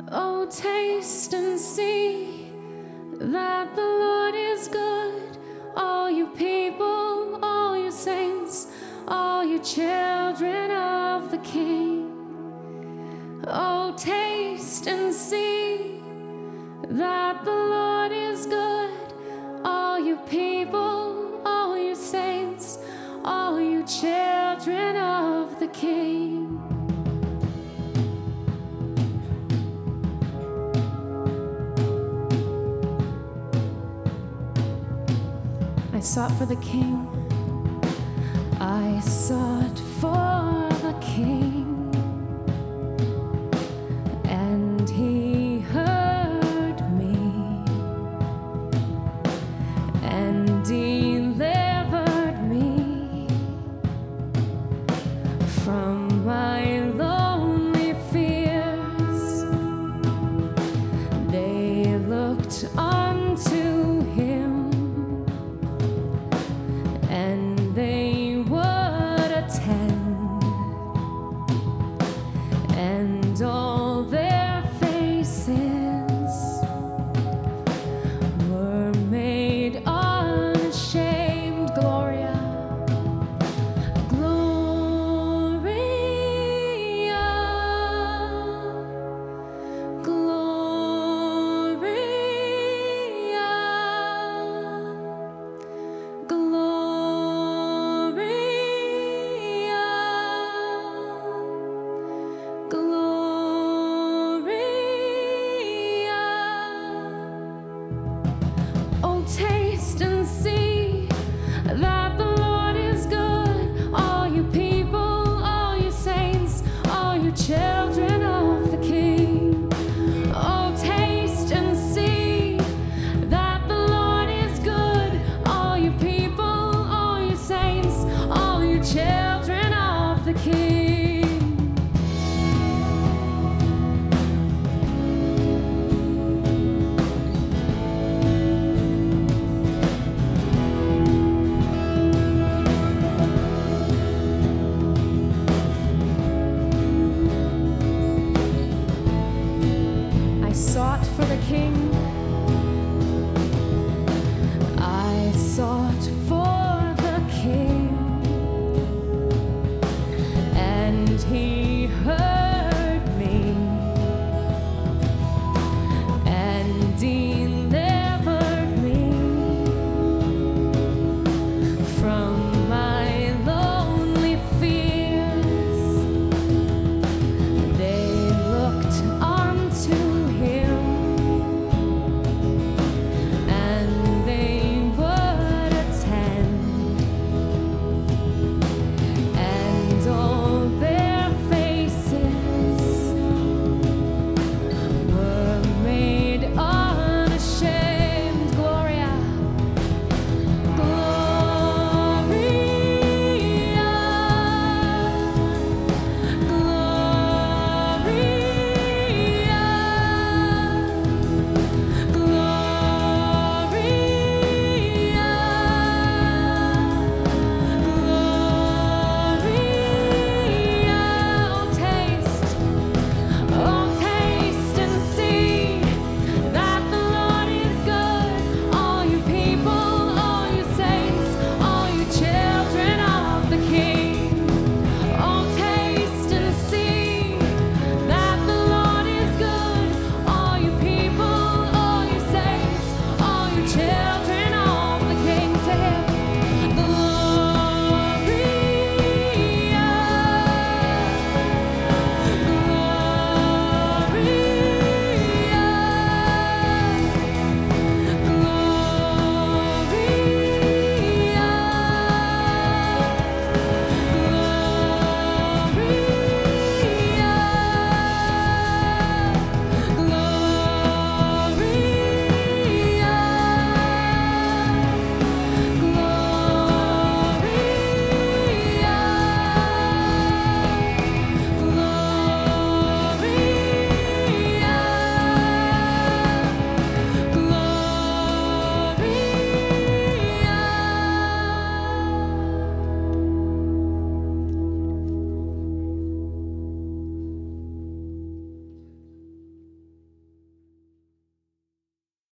Oh, taste and see that the Lord is good. All you people, all you saints, all you children of the King. Oh, taste and see that the Lord is good. All you people, all you saints, all you children of the King. I sought for the King. I sought for the King, and He heard me, and